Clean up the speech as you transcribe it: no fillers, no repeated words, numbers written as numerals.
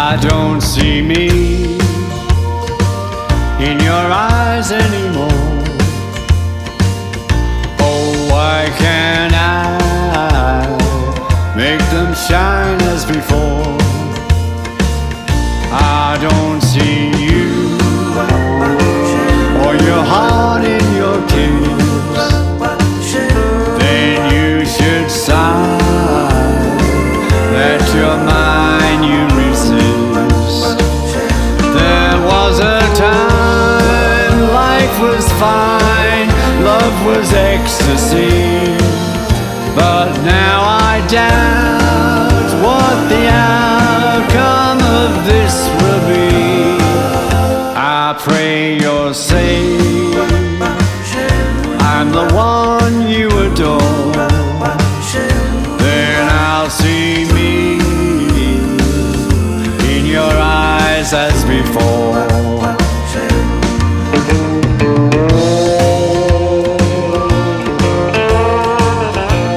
I don't see me in your eyes anymore. Oh, why can't I make them shine as before? I don't see you or your heart in your kiss. Then you should sigh that you're mine, you resist. There was a time life was fine, love was ecstasy, but now I doubt what the outcome of this will be. I pray you're safe, I'm the one you adore. Then I'll see